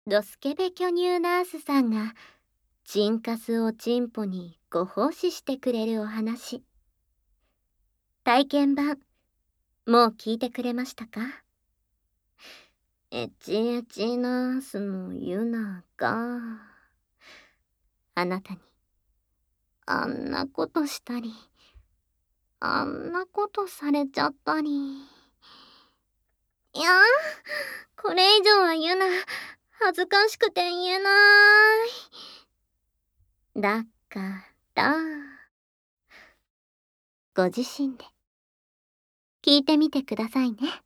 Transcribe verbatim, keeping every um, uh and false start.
ドスケベ巨乳ナースさんがチンカスをチンポにご奉仕してくれるお話。体験版、もう聞いてくれましたか？エチエチナースのユナがあなたにあんなことしたり、あんなことされちゃったり。いやー、これ以上は言うな。恥ずかしくて言えない。だから、ご自身で聞いてみてくださいね。